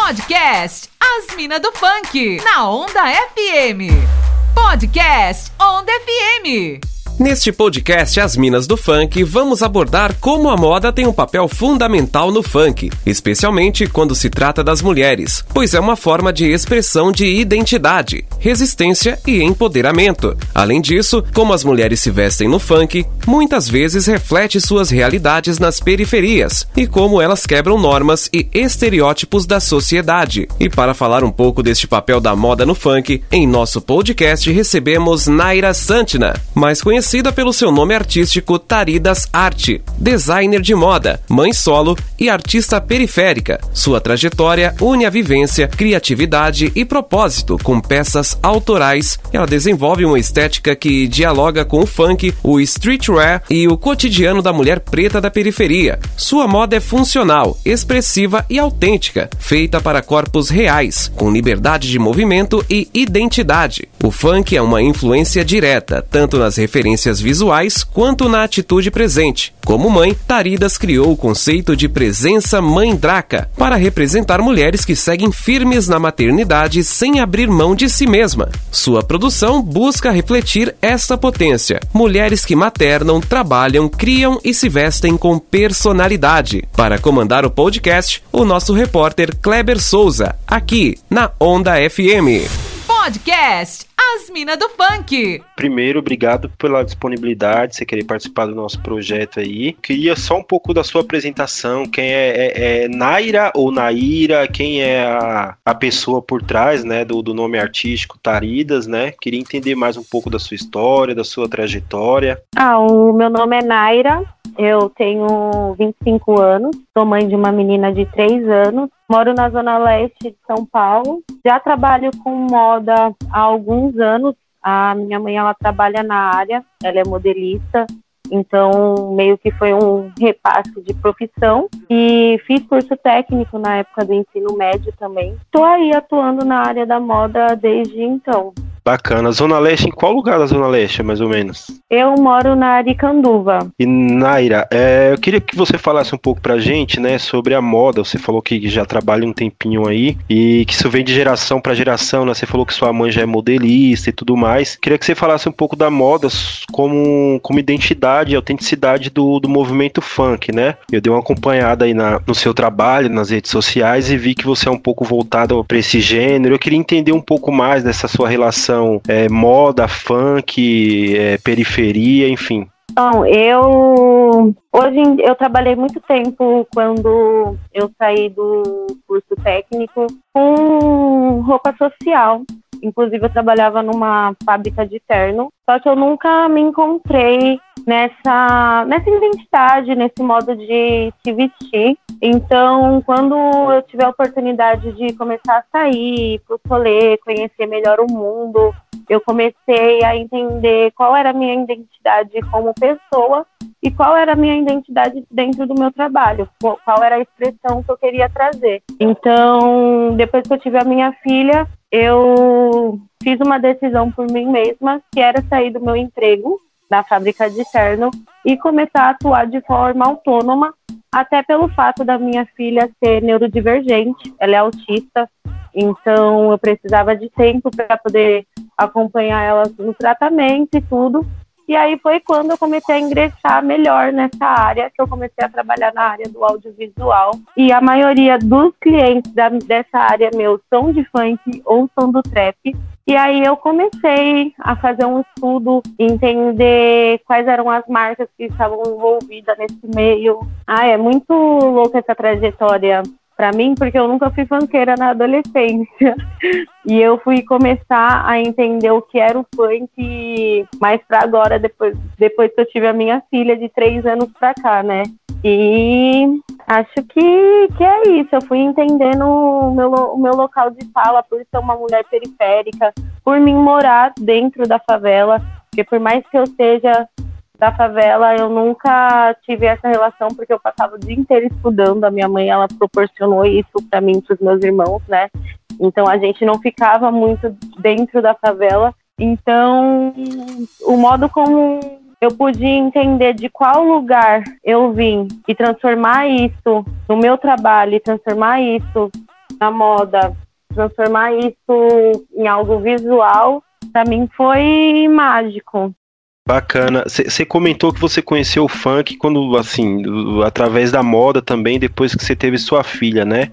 Podcast As Minas do Funk, na Onda FM. Podcast Onda FM. Neste podcast As Minas do Funk, vamos abordar como a moda tem um papel fundamental no funk, especialmente quando se trata das mulheres, pois é uma forma de expressão de identidade, resistência e empoderamento. Além disso, como as mulheres se vestem no funk, muitas vezes reflete suas realidades nas periferias e como elas quebram normas e estereótipos da sociedade. E para falar um pouco deste papel da moda no funk, em nosso podcast recebemos Naira Santina, mais conhecida pelo seu nome artístico Taridas Arte, designer de moda, mãe solo e artista periférica. Sua trajetória une a vivência, criatividade e propósito com peças autorais. Ela desenvolve uma estética que dialoga com o funk, o streetwear e o cotidiano da mulher preta da periferia. Sua moda é funcional, expressiva e autêntica, feita para corpos reais, com liberdade de movimento e identidade. O funk é uma influência direta, tanto nas referências visuais quanto na atitude presente. Como mãe, Taridas criou o conceito de presença mandraca para representar mulheres que seguem firmes na maternidade sem abrir mão de si mesma. Sua produção busca refletir esta potência. Mulheres que maternam, trabalham, criam e se vestem com personalidade. Para comandar o podcast, o nosso repórter Kleber Souza, aqui na Onda FM. Podcast As Minas do Funk. Primeiro, obrigado pela disponibilidade, você querer participar do nosso projeto aí. Queria só um pouco da sua apresentação, quem é Naira ou Naira, quem é a pessoa por trás, né, do nome artístico Taridas, né? Queria entender mais um pouco da sua história, da sua trajetória. O meu nome é Naira, eu tenho 25 anos, sou mãe de uma menina de 3 anos, moro na Zona Leste de São Paulo, já trabalho com moda há alguns anos. A minha mãe, ela trabalha na área, ela é modelista, então meio que foi um repasse de profissão, e fiz curso técnico na época do ensino médio também. Estou aí atuando na área da moda desde então. Bacana. Zona Leste, em qual lugar da Zona Leste, mais ou menos? Eu moro na Aricanduva. E Naira, eu queria que você falasse um pouco pra gente, né, sobre a moda. Você falou que já trabalha um tempinho aí e que isso vem de geração pra geração, né? Você falou que sua mãe já é modelista e tudo mais. Queria que você falasse um pouco da moda como identidade e autenticidade do movimento funk, né? Eu dei uma acompanhada aí no seu trabalho, nas redes sociais, e vi que você é um pouco voltado pra esse gênero. Eu queria entender um pouco mais dessa sua relação moda, funk, periferia, enfim. Bom, hoje eu trabalhei muito tempo quando eu saí do curso técnico com roupa social. Inclusive eu trabalhava numa fábrica de terno, só que eu nunca me encontrei nessa identidade, nesse modo de se vestir. Então, quando eu tive a oportunidade de começar a sair pro rolê, conhecer melhor o mundo, eu comecei a entender qual era a minha identidade como pessoa e qual era a minha identidade dentro do meu trabalho, qual era a expressão que eu queria trazer. Então, depois que eu tive a minha filha, eu fiz uma decisão por mim mesma, que era sair do meu emprego da fábrica de terno e começar a atuar de forma autônoma, até pelo fato da minha filha ser neurodivergente, ela é autista, então eu precisava de tempo para poder acompanhar ela no tratamento e tudo. E aí foi quando eu comecei a ingressar melhor nessa área, que eu comecei a trabalhar na área do audiovisual. E a maioria dos clientes dessa área meu são de funk ou são do trap. E aí eu comecei a fazer um estudo, entender quais eram as marcas que estavam envolvidas nesse meio. É muito louca essa trajetória pra mim, porque eu nunca fui funkeira na adolescência. E eu fui começar a entender o que era o funk mais pra agora, depois que eu tive a minha filha de 3 anos pra cá, né? E acho que é isso. Eu fui entendendo o meu local de fala, por ser uma mulher periférica, por mim morar dentro da favela, porque por mais que eu seja da favela, eu nunca tive essa relação, porque eu passava o dia inteiro estudando. A minha mãe, ela proporcionou isso para mim e para os meus irmãos, né? Então a gente não ficava muito dentro da favela. Então o modo como eu pude entender de qual lugar eu vim e transformar isso no meu trabalho, e transformar isso na moda, transformar isso em algo visual, para mim foi mágico. Bacana. Você comentou que você conheceu o funk quando, assim, através da moda também, depois que você teve sua filha, né?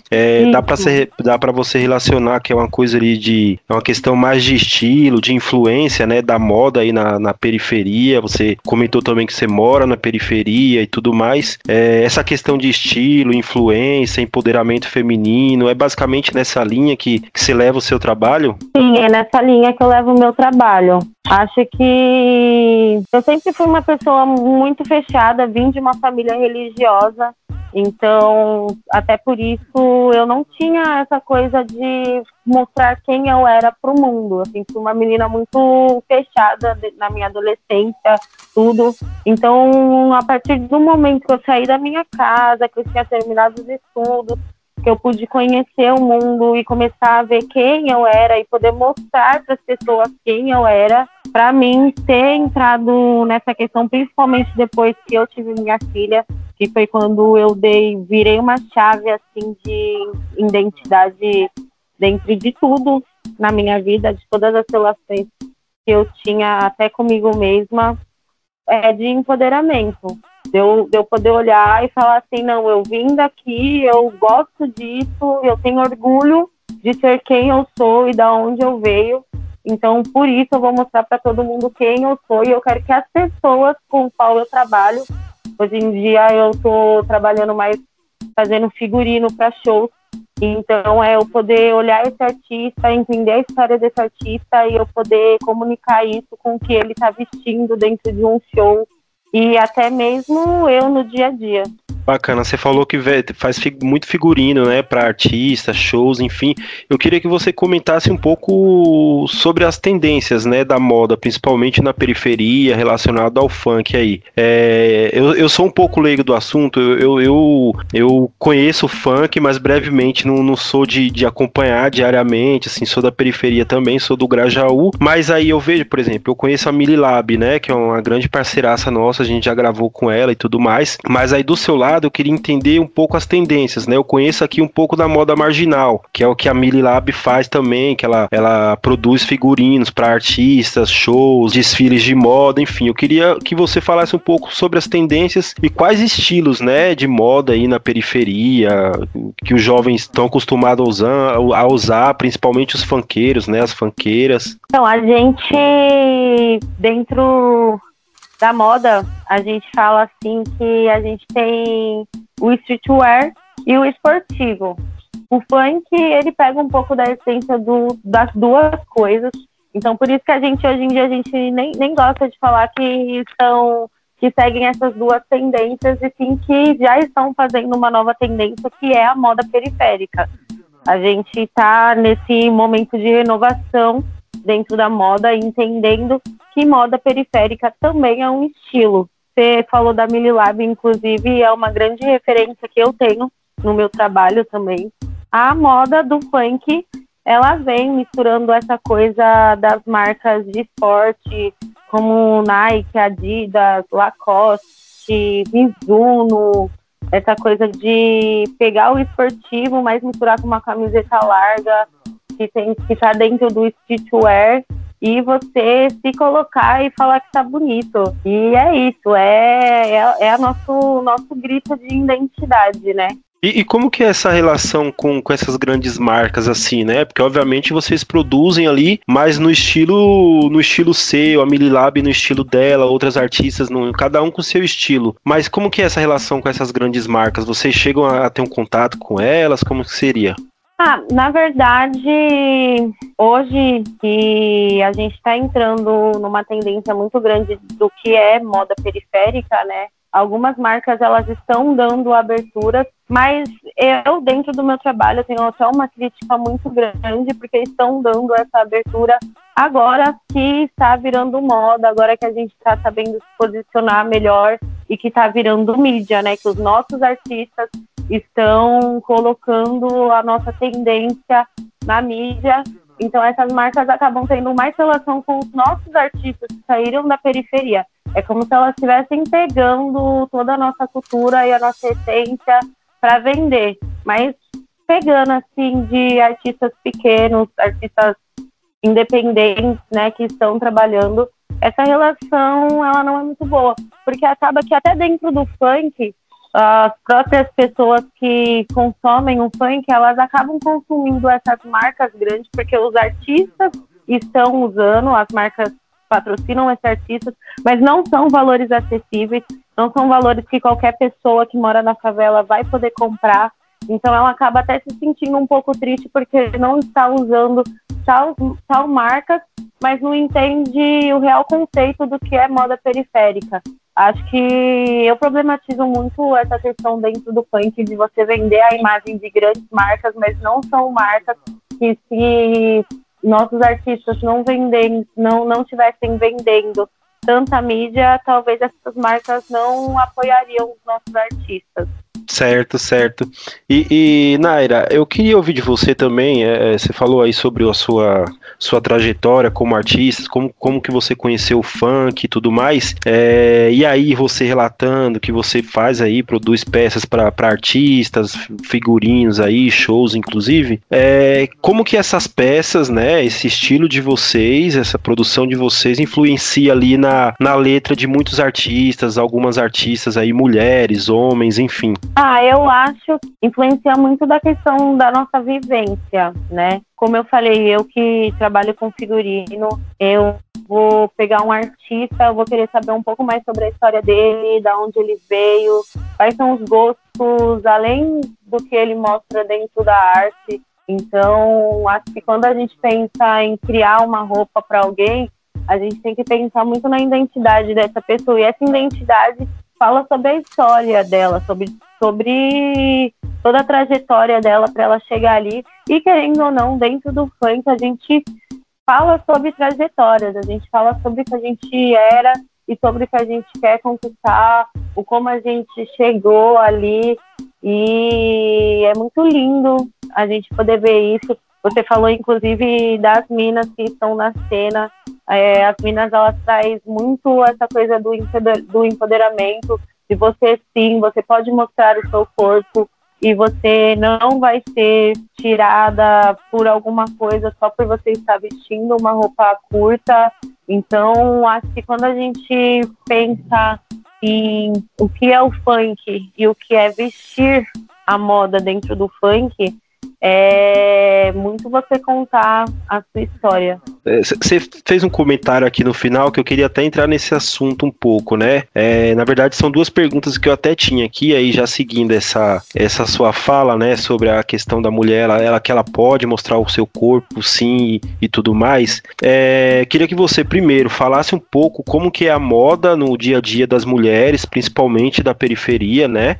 Dá pra você relacionar que é uma coisa ali é uma questão mais de estilo, de influência, né? Da moda aí na periferia. Você comentou também que você mora na periferia e tudo mais. Essa questão de estilo, influência, empoderamento feminino, é basicamente nessa linha que você leva o seu trabalho? Sim, é nessa linha que eu levo o meu trabalho. Acho que eu sempre fui uma pessoa muito fechada, vim de uma família religiosa, então até por isso eu não tinha essa coisa de mostrar quem eu era para o mundo. Assim, fui uma menina muito fechada na minha adolescência, tudo. Então, a partir do momento que eu saí da minha casa, que eu tinha terminado os estudos, que eu pude conhecer o mundo e começar a ver quem eu era e poder mostrar para as pessoas quem eu era, para mim ter entrado nessa questão, principalmente depois que eu tive minha filha, que foi quando eu virei uma chave assim de identidade dentro de tudo na minha vida, de todas as relações que eu tinha até comigo mesma, de empoderamento. De eu poder olhar e falar assim, não, eu vim daqui, eu gosto disso, eu tenho orgulho de ser quem eu sou e da onde eu veio. Então, por isso, eu vou mostrar para todo mundo quem eu sou e eu quero que as pessoas com as quais eu trabalho, hoje em dia eu estou trabalhando mais fazendo figurino para shows, então eu poder olhar esse artista, entender a história desse artista e eu poder comunicar isso com o que ele está vestindo dentro de um show, e até mesmo eu no dia a dia. Bacana, você falou que faz muito figurino, né, para artistas, shows, enfim. Eu queria que você comentasse um pouco sobre as tendências, né, da moda, principalmente na periferia, relacionado ao funk aí. Eu sou um pouco leigo do assunto, eu conheço o funk, mas brevemente não sou de acompanhar diariamente, assim, sou da periferia também, sou do Grajaú, mas aí eu vejo, por exemplo, eu conheço a Mililab, né, que é uma grande parceiraça nossa, a gente já gravou com ela e tudo mais, mas aí do seu lado eu queria entender um pouco as tendências, né? Eu conheço aqui um pouco da moda marginal, que é o que a Mililab faz também, que ela produz figurinos para artistas, shows, desfiles de moda, enfim. Eu queria que você falasse um pouco sobre as tendências e quais estilos, né, de moda aí na periferia, que os jovens estão acostumados a usar, principalmente os funkeiros, né, as funkeiras. Então, a gente, dentro da moda, a gente fala assim que a gente tem o streetwear e o esportivo. O funk, ele pega um pouco da essência das duas coisas. Então, por isso que a gente, hoje em dia, a gente nem gosta de falar que seguem essas duas tendências, e sim que já estão fazendo uma nova tendência, que é a moda periférica. A gente está nesse momento de renovação dentro da moda, entendendo que moda periférica também é um estilo. Você falou da Mililab, inclusive, é uma grande referência que eu tenho no meu trabalho também. A moda do funk, ela vem misturando essa coisa das marcas de esporte, como Nike, Adidas, Lacoste, Mizuno, essa coisa de pegar o esportivo, mas misturar com uma camiseta larga, que está dentro do streetwear, e você se colocar e falar que tá bonito. E é isso, é nosso grito de identidade, né? E como que é essa relação com essas grandes marcas, assim, né? Porque, obviamente, vocês produzem ali, mas no estilo seu, a Mililab no estilo dela, outras artistas, cada um com o seu estilo. Mas como que é essa relação com essas grandes marcas? Vocês chegam a ter um contato com elas? Como que seria? Na verdade, hoje que a gente está entrando numa tendência muito grande do que é moda periférica, né? Algumas marcas, elas estão dando aberturas, mas eu, dentro do meu trabalho, tenho até uma crítica muito grande, porque estão dando essa abertura agora que está virando moda, agora que a gente está sabendo se posicionar melhor e que está virando mídia, né? Que os nossos artistas estão colocando a nossa tendência na mídia. Então, essas marcas acabam tendo mais relação com os nossos artistas que saíram da periferia. É como se elas estivessem pegando toda a nossa cultura e a nossa essência para vender. Mas pegando, assim, de artistas pequenos, artistas independentes, né, que estão trabalhando, essa relação, ela não é muito boa, porque acaba que até dentro do funk, as próprias pessoas que consomem o funk, elas acabam consumindo essas marcas grandes, porque os artistas estão usando, as marcas patrocinam esses artistas, mas não são valores acessíveis, não são valores que qualquer pessoa que mora na favela vai poder comprar. Então ela acaba até se sentindo um pouco triste porque não está usando tal marca, mas não entende o real conceito do que é moda periférica. Acho que eu problematizo muito essa questão dentro do funk de você vender a imagem de grandes marcas, mas não são marcas que, se nossos artistas não estivessem vendendo tanta mídia, talvez essas marcas não apoiariam os nossos artistas. Certo, certo. E Naira, eu queria ouvir de você também, você falou aí sobre a sua trajetória como artista, como que você conheceu o funk e tudo mais, e aí você relatando que você faz aí, produz peças para artistas, figurinos aí, shows inclusive, como que essas peças, né, esse estilo de vocês, essa produção de vocês influencia ali na letra de muitos artistas, algumas artistas aí, mulheres, homens, enfim. Eu acho que influencia muito da questão da nossa vivência, né? Como eu falei, eu que trabalho com figurino, eu vou pegar um artista, eu vou querer saber um pouco mais sobre a história dele, da onde ele veio, quais são os gostos, além do que ele mostra dentro da arte. Então, acho que quando a gente pensa em criar uma roupa para alguém, a gente tem que pensar muito na identidade dessa pessoa, e essa identidade fala sobre a história dela, sobre toda a trajetória dela para ela chegar ali. E querendo ou não, dentro do funk a gente fala sobre trajetórias, a gente fala sobre o que a gente era e sobre o que a gente quer conquistar, o como a gente chegou ali, e é muito lindo a gente poder ver isso. Você falou inclusive das minas que estão na cena, as minas, elas trazem muito essa coisa do empoderamento, de você sim, você pode mostrar o seu corpo e você não vai ser tirada por alguma coisa só por você estar vestindo uma roupa curta. Então, acho que quando a gente pensa em o que é o funk e o que é vestir a moda dentro do funk, é muito você contar a sua história. Você fez um comentário aqui no final que eu queria até entrar nesse assunto um pouco, né? Na verdade, são duas perguntas que eu até tinha aqui, aí já seguindo essa sua fala, né, sobre a questão da mulher, que ela pode mostrar o seu corpo, sim, e tudo mais. Queria que você primeiro falasse um pouco como que é a moda no dia a dia das mulheres, principalmente da periferia, né?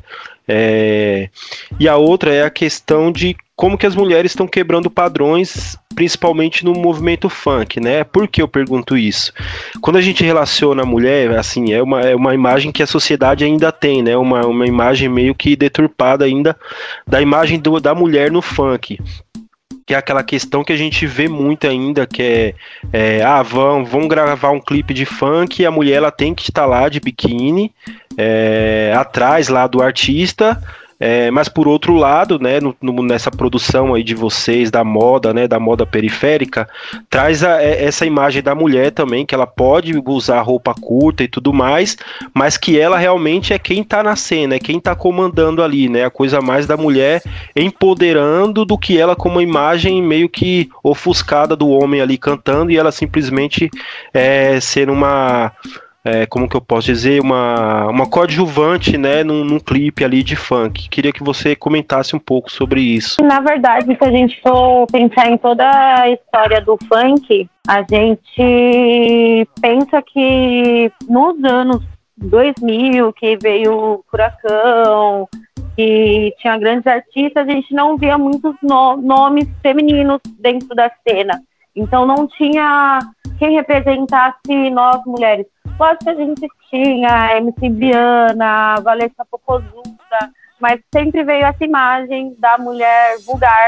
E a outra é a questão de como que as mulheres estão quebrando padrões, principalmente no movimento funk, né? Por que eu pergunto isso? Quando a gente relaciona a mulher, assim, é uma imagem que a sociedade ainda tem, né? Uma imagem meio que deturpada ainda da imagem da mulher no funk. Que é aquela questão que a gente vê muito ainda, que vamos gravar um clipe de funk e a mulher ela tem que estar lá de biquíni, atrás lá do artista, mas por outro lado, né, nessa produção aí de vocês, da moda, né, da moda periférica, traz essa imagem da mulher também, que ela pode usar roupa curta e tudo mais, mas que ela realmente é quem tá na cena, é quem tá comandando ali, né, a coisa mais da mulher empoderando do que ela como uma imagem meio que ofuscada do homem ali cantando, e ela simplesmente ser uma... como que eu posso dizer, uma coadjuvante, né, num clipe ali de funk. Queria que você comentasse um pouco sobre isso. Na verdade, se a gente for pensar em toda a história do funk, a gente pensa que nos anos 2000, que veio o Furacão, que tinha grandes artistas, a gente não via muitos nomes femininos dentro da cena. Então não tinha quem representasse nós mulheres. Lógico que a gente tinha a MC Biana, a Valesca Popozuda, mas sempre veio essa imagem da mulher vulgar,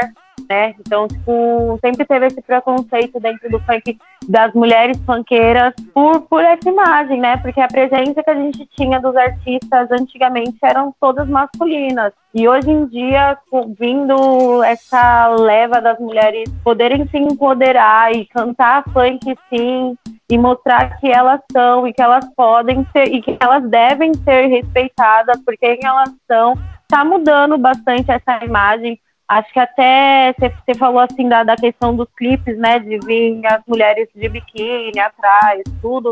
né? Então, tipo, sempre teve esse preconceito dentro do funk das mulheres funkeiras por essa imagem, né? Porque a presença que a gente tinha dos artistas antigamente eram todas masculinas. E hoje em dia, vindo essa leva das mulheres poderem se empoderar e cantar funk sim, e mostrar que elas são e que elas podem ser e que elas devem ser respeitadas por quem elas são, tá mudando bastante essa imagem. Acho que até você falou assim da questão dos clipes, né, de vir as mulheres de biquíni atrás, tudo.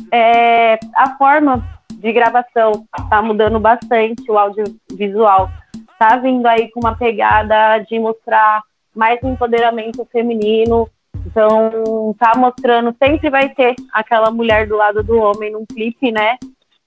A forma de gravação tá mudando bastante, o audiovisual tá vindo aí com uma pegada de mostrar mais empoderamento feminino. Então, tá mostrando, sempre vai ter aquela mulher do lado do homem num clipe, né?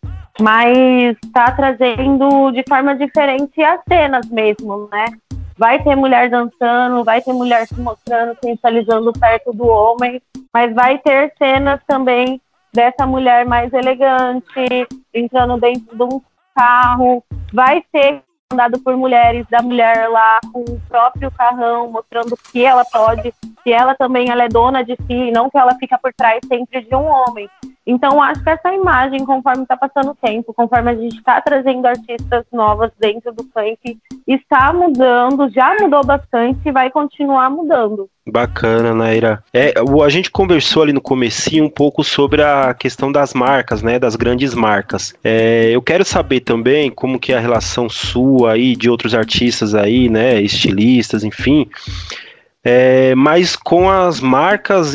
Mas tá trazendo de forma diferente as cenas mesmo, né? Vai ter mulher dançando, vai ter mulher se mostrando, sensualizando perto do homem, mas vai ter cenas também dessa mulher mais elegante, entrando dentro de um carro, vai ser andado por mulheres, da mulher lá com o próprio carrão, mostrando que ela pode, que ela também ela é dona de si, não que ela fica por trás sempre de um homem. Então, acho que essa imagem, conforme está passando o tempo, conforme a gente está trazendo artistas novas dentro do funk, está mudando, já mudou bastante e vai continuar mudando. Bacana, Naira. A gente conversou ali no comecinho um pouco sobre a questão das marcas, né, das grandes marcas. Eu quero saber também como que é a relação sua aí, de outros artistas aí, né, estilistas, enfim, mas com as marcas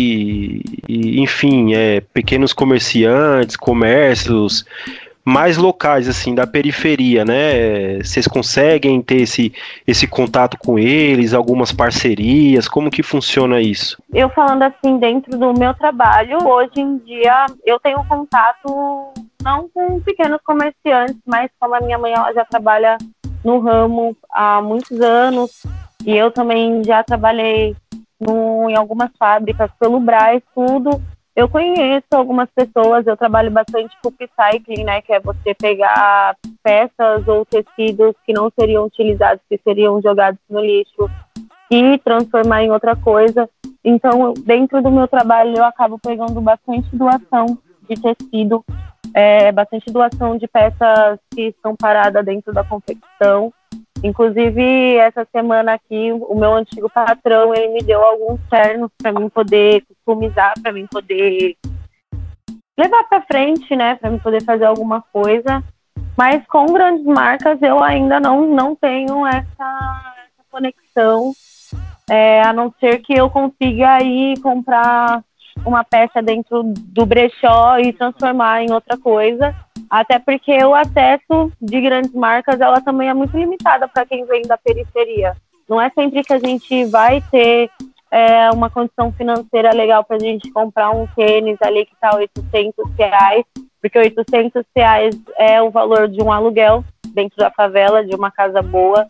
enfim, pequenos comerciantes, comércios mais locais, assim, da periferia, né? Vocês conseguem ter esse contato com eles, algumas parcerias? Como que funciona isso? Eu falando assim, dentro do meu trabalho, hoje em dia, eu tenho contato não com pequenos comerciantes, mas como a minha mãe ela já trabalha no ramo há muitos anos, e eu também já trabalhei em algumas fábricas pelo Brás, tudo. Eu conheço algumas pessoas, eu trabalho bastante com upcycling, né, que é você pegar peças ou tecidos que não seriam utilizados, que seriam jogados no lixo e transformar em outra coisa. Então, dentro do meu trabalho, eu acabo pegando bastante doação de tecido, bastante doação de peças que estão paradas dentro da confecção. Inclusive, essa semana aqui, o meu antigo patrão, ele me deu alguns ternos para mim poder customizar, para mim poder levar para frente, né, para mim poder fazer alguma coisa. Mas com grandes marcas eu ainda não tenho essa conexão, a não ser que eu consiga ir comprar uma peça dentro do brechó e transformar em outra coisa. Até porque o acesso de grandes marcas, ela também é muito limitada para quem vem da periferia. Não é sempre que a gente vai ter uma condição financeira legal para a gente comprar um tênis ali que está R$800, porque R$800 é o valor de um aluguel dentro da favela, de uma casa boa.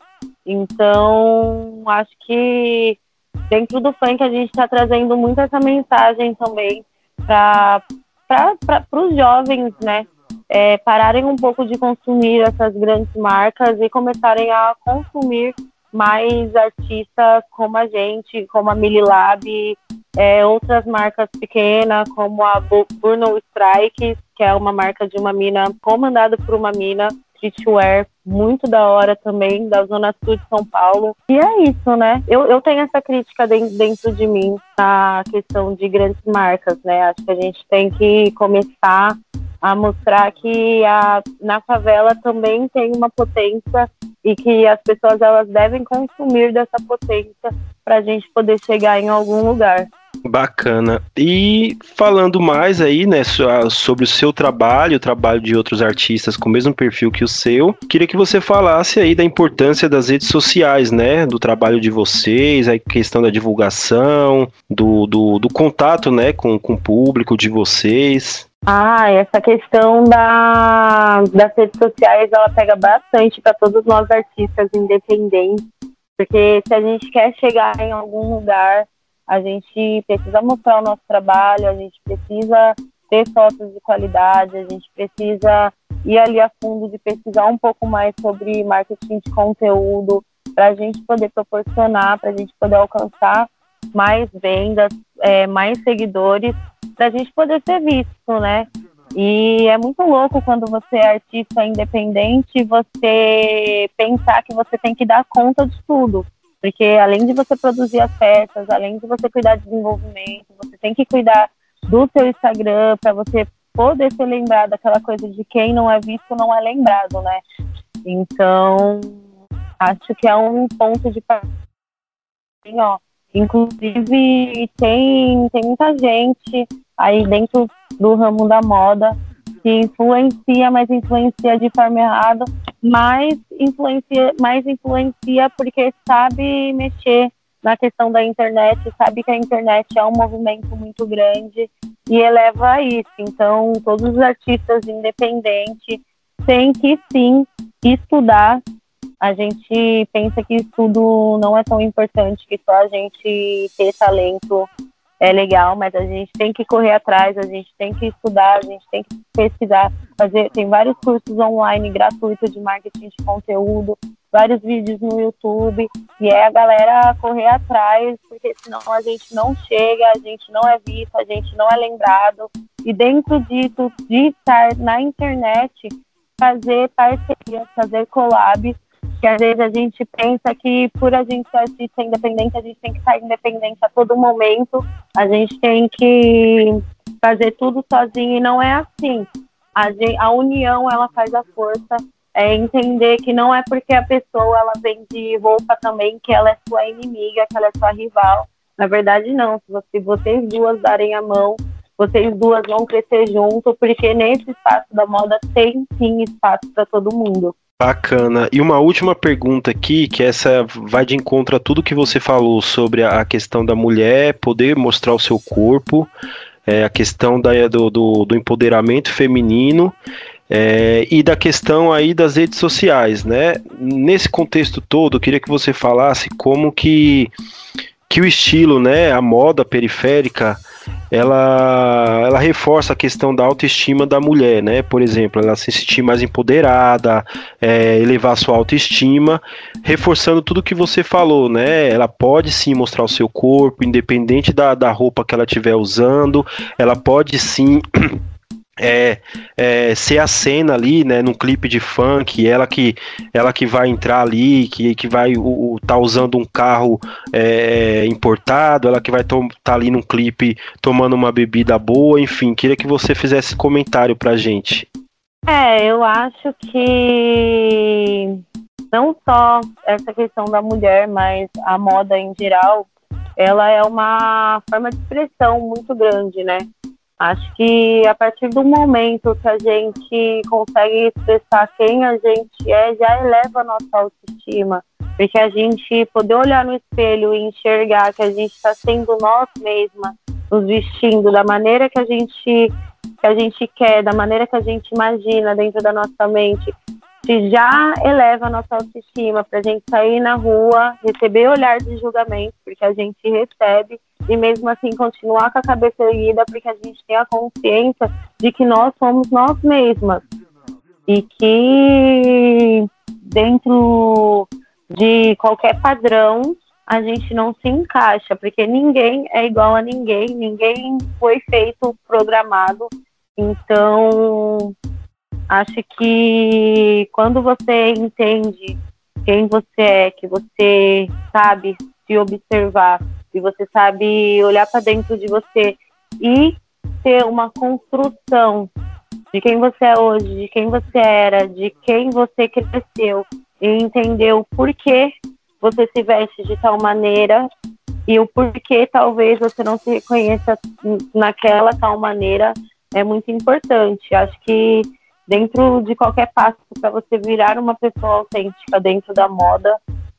Então, acho que dentro do funk a gente está trazendo muito essa mensagem também para os jovens, né? Pararem um pouco de consumir essas grandes marcas e começarem a consumir mais artistas como a gente, como a Mililab, outras marcas pequenas, como a Burnout Strike, que é uma marca de uma mina, comandada por uma mina, streetwear, muito da hora também, da Zona Sul de São Paulo. E é isso, né? Eu tenho essa crítica dentro de mim na questão de grandes marcas, né? Acho que a gente tem que começar a mostrar que na favela também tem uma potência e que as pessoas elas devem consumir dessa potência para a gente poder chegar em algum lugar. Bacana. E falando mais aí, né, sobre o seu trabalho, o trabalho de outros artistas com o mesmo perfil que o seu, queria que você falasse aí da importância das redes sociais, né, do trabalho de vocês, a questão da divulgação, do contato, né, com o público de vocês. Essa questão das redes sociais, ela pega bastante para todos nós artistas independentes, porque se a gente quer chegar em algum lugar, a gente precisa mostrar o nosso trabalho, a gente precisa ter fotos de qualidade, a gente precisa ir ali a fundo de pesquisar um pouco mais sobre marketing de conteúdo, para a gente poder proporcionar, para a gente poder alcançar mais vendas, mais seguidores, para a gente poder ser visto, né? E é muito louco quando você é artista independente, você pensar que você tem que dar conta de tudo. Porque além de você produzir as peças, além de você cuidar de desenvolvimento, você tem que cuidar do seu Instagram para você poder ser lembrado, daquela coisa de quem não é visto não é lembrado, né? Então, acho que é um ponto de partida. Inclusive, tem muita gente aí dentro do ramo da moda que influencia, mas influencia de forma errada, mas influencia porque sabe mexer na questão da internet, sabe que a internet é um movimento muito grande e eleva a isso. Então, todos os artistas independentes têm que, sim, estudar. A gente pensa que estudo não é tão importante, que só a gente ter talento é legal, mas a gente tem que correr atrás, a gente tem que estudar, a gente tem que pesquisar, tem vários cursos online gratuitos de marketing de conteúdo, vários vídeos no YouTube, e é a galera correr atrás, porque senão a gente não chega, a gente não é visto, a gente não é lembrado, e dentro disso, de estar na internet, fazer parcerias, fazer collabs, que às vezes a gente pensa que por a gente ser artista independente, a gente tem que estar independente a todo momento, a gente tem que fazer tudo sozinho, e não é assim. A união, ela faz a força, entender que não é porque a pessoa ela vende roupa também que ela é sua inimiga, que ela é sua rival. Na verdade, não. Se vocês duas darem a mão, vocês duas vão crescer junto, porque nesse espaço da moda tem sim espaço para todo mundo. Bacana. E uma última pergunta aqui, que essa vai de encontro a tudo que você falou sobre a questão da mulher poder mostrar o seu corpo, a questão do empoderamento feminino, e da questão aí das redes sociais, né? Nesse contexto todo, eu queria que você falasse como que o estilo, né, a moda periférica, ela reforça a questão da autoestima da mulher, né? Por exemplo, ela se sentir mais empoderada, elevar sua autoestima, reforçando tudo que você falou, né? Ela pode sim mostrar o seu corpo, independente da roupa que ela estiver usando, ela pode sim ser a cena ali, né, num clipe de funk, ela que vai entrar ali, que vai tá usando um carro importado, ela que vai tá ali num clipe tomando uma bebida boa, enfim, queria que você fizesse comentário pra gente. Eu acho que não só essa questão da mulher, mas a moda em geral, ela é uma forma de expressão muito grande, né? Acho que a partir do momento que a gente consegue expressar quem a gente é, já eleva a nossa autoestima. Porque a gente poder olhar no espelho e enxergar que a gente está sendo nós mesmas, nos vestindo da maneira que a gente quer, da maneira que a gente imagina dentro da nossa mente, que já eleva a nossa autoestima para a gente sair na rua, receber olhar de julgamento, porque a gente recebe, e mesmo assim continuar com a cabeça erguida, porque a gente tem a consciência de que nós somos nós mesmas. E que dentro de qualquer padrão a gente não se encaixa, porque ninguém é igual a ninguém, ninguém foi feito programado. Então, acho que quando você entende quem você é, que você sabe se observar, e você sabe olhar para dentro de você e ter uma construção de quem você é hoje, de quem você era, de quem você cresceu, e entender o porquê você se veste de tal maneira e o porquê talvez você não se reconheça naquela tal maneira, é muito importante. Acho que dentro de qualquer passo para você virar uma pessoa autêntica dentro da moda,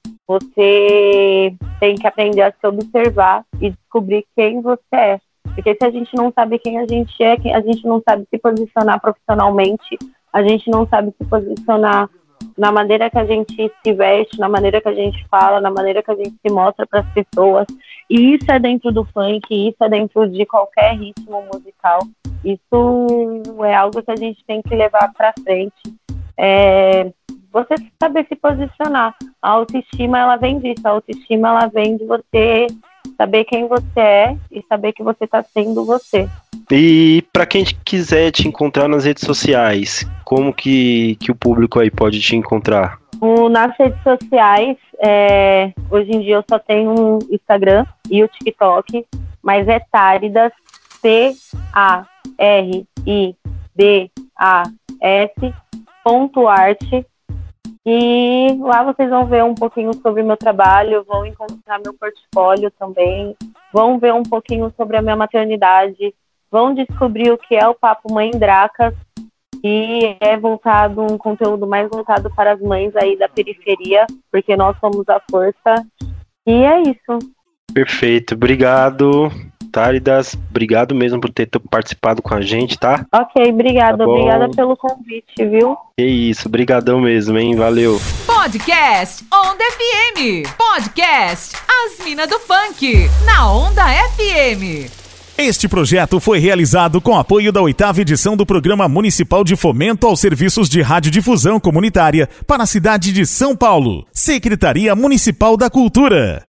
você tem que aprender a se observar e descobrir quem você é. Porque se a gente não sabe quem a gente é, a gente não sabe se posicionar profissionalmente, a gente não sabe se posicionar na maneira que a gente se veste, na maneira que a gente fala, na maneira que a gente se mostra para as pessoas. E isso é dentro do funk, isso é dentro de qualquer ritmo musical. Isso é algo que a gente tem que levar para frente. você saber se posicionar. A autoestima, ela vem disso. A autoestima, ela vem de você saber quem você é e saber que você está sendo você. E para quem quiser te encontrar nas redes sociais, como que o público aí pode te encontrar? Nas redes sociais, hoje em dia eu só tenho um Instagram e o TikTok, mas é Taridas, TARIDAS.art. E lá vocês vão ver um pouquinho sobre o meu trabalho, vão encontrar meu portfólio também, vão ver um pouquinho sobre a minha maternidade, vão descobrir o que é o Papo Mãe Dracas, e é um conteúdo mais voltado para as mães aí da periferia, porque nós somos a força. E é isso. Perfeito, obrigado, Taridas, obrigado mesmo por ter participado com a gente, tá? Ok, obrigada, obrigada pelo convite, viu? É isso, brigadão mesmo, hein? Valeu. Podcast Onda FM. Podcast As Minas do Funk, na Onda FM. Este projeto foi realizado com apoio da 8ª edição do Programa Municipal de Fomento aos Serviços de Radiodifusão Comunitária para a cidade de São Paulo. Secretaria Municipal da Cultura.